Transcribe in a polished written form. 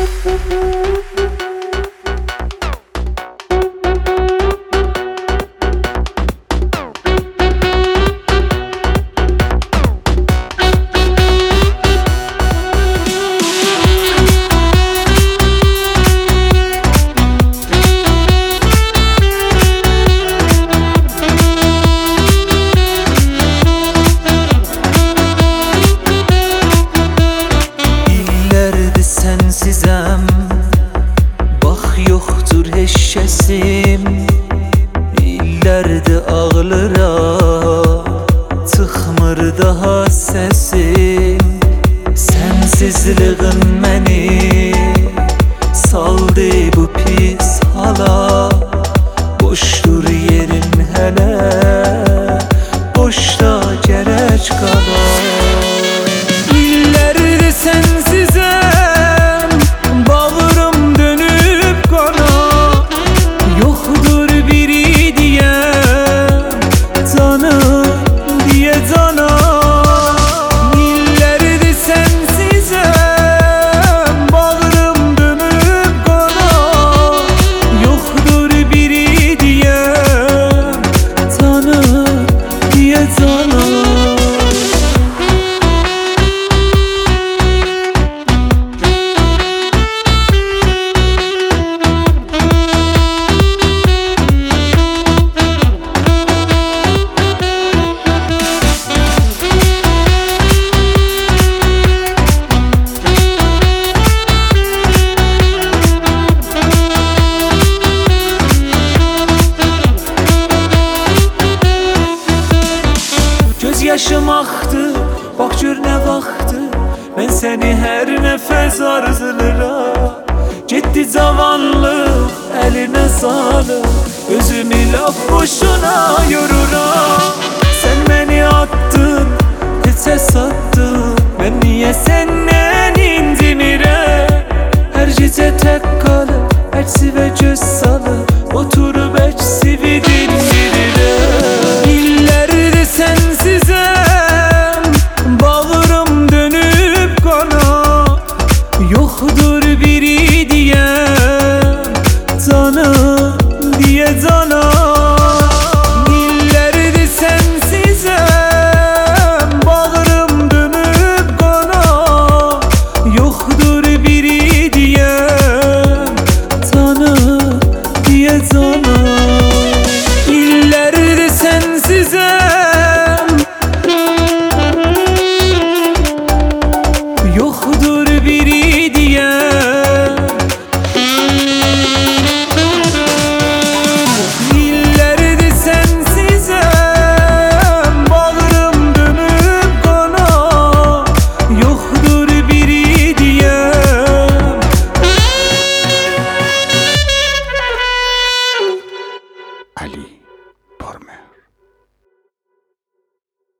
Sensizem, bax yoxdur heşşəsim. İllərdə ağlıram, çıxmır daha səsim. Sənsizliğin məni saldı bu pis hala. Boşdur yerin hələ, boşda gərək qalar. İllərdə sənsizəm, bağrım dönüb qana. Yoxdur biri deyəm, canım deyə cana. İllərdə sənsizəm, bağrım dönüb qana. Yoxdur biri deyəm, canım deyə cana. Yaşım axdı, bax gör nə vaxtı. Mən səni hər nəfəs arzulayıram. Getdi cavanlıq əlinə salıb, özümü laf boşuna yoruram. Sən məni atdın, heçə satdın.